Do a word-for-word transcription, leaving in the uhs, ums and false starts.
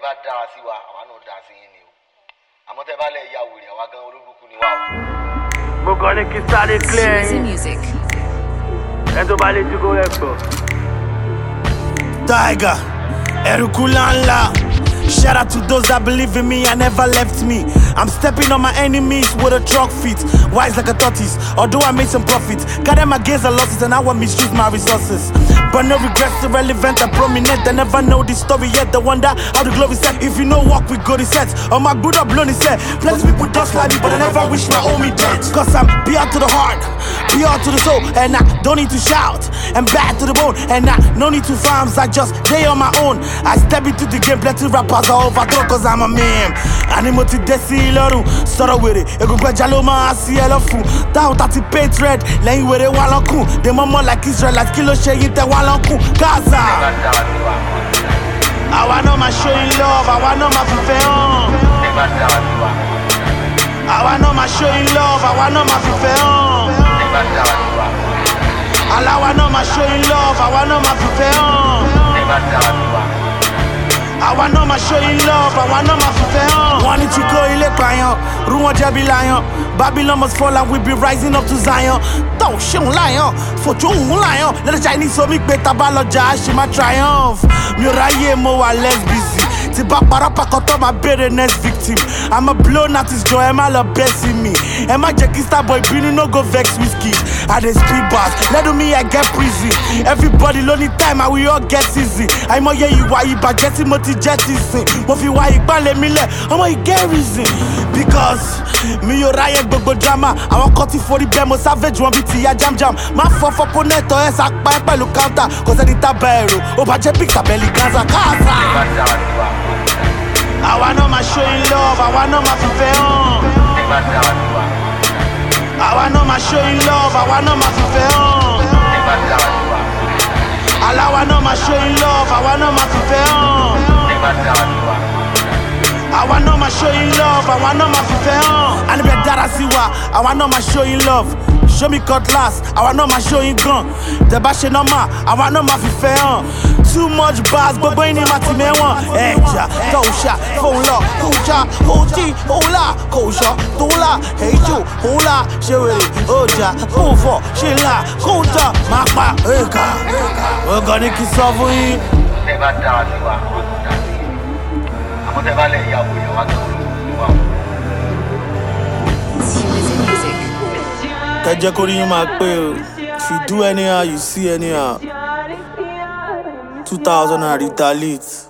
bá dára sí wa àwa náà dáa sí yín ni o àmọ́ tẹ́ bá lẹ̀ ya wèrè àwa gan olóbùkún ni wà o. mo kàn ní kí sáré clear yín ẹ tó bá lè dúró rẹ gbọ́. Tiger, Erukulala. Shout out to those that believe in me and never left me. I'm stepping on my enemies with a truck feet, wise like a tortoise. Although I made some profit, got them against the losses and I will misuse my resources. But no regrets, irrelevant and prominent. They never know the story yet. They wonder how the glory set. If you know walk with God, he says. On my good up blown, he said. Plenty people just like me, but I never wish my own me dead. Cause I'm pure to the heart, pure to the soul, and I don't need to shout. And bad to the bone, and I no need to farms. I just day on my own. I step into the game, plenty rappers are overthrow cause I'm a man. Animoti desi loru, sort with it. Ego jaloma asi elofu. Down thirty paint red, laying with it walonku. The mama like Israel, like kilo shake it walonku. Gaza. I wanna my showing love, I wanna my fifeon. I wanna my showing love, I wanna my fifeon. I wanna my showing love, I wanna my fifeon. I wanna my showing love, I wanna my fulfill. Want it to go ile payan, ruwan jebi lion. Babylon must fall and we be rising up to Zion. Don't show lion, for two lion. Let the Chinese so me better baloja, she my triumph. Muraye mo wa less busy. Tiba parapa koto my better next victim. I'm a blown artist, Joe, am I love blessing me. Am I Jackie Star boy, Binu no go vex whiskey. I dey speed bars, let me I get prison. Everybody lonely time, I we all get easy. I'm a yeah you why you but getting multi jettison. Mofi why you ban let me let, I'm a get reason. Because me yo riot gbogbo drama. I want cut it for the demo savage one beat ya jam jam. My for for ponet or else I buy pelu counter. Cause I did a barrel, oh but je pick belly Gaza Gaza. I wanna my showing love, I wanna my fifeon. I wanna my showing love, I wanna my fifeon. I wanna my showing love, I wanna my fifeon. I wanna my showing love, I wanna my fifeon. And be dara siwa, I wanna my showing love. Show me cutlass, I wanna my showing gun. The bashe no ma, I wanna my fifeon. Too much bars, but boy ni mati me one. Eja, tosha, phone lock, kucha, hoti, hola, kosha, tola, hejo, hola, shewe, oja, over, shila, kota, mapa, eka. We're gonna kiss off for you. Never down, you are good. I'm never let you out. Kaja kori ma pe. If you do anyhow, you see anyhow. Two thousand and retaliate.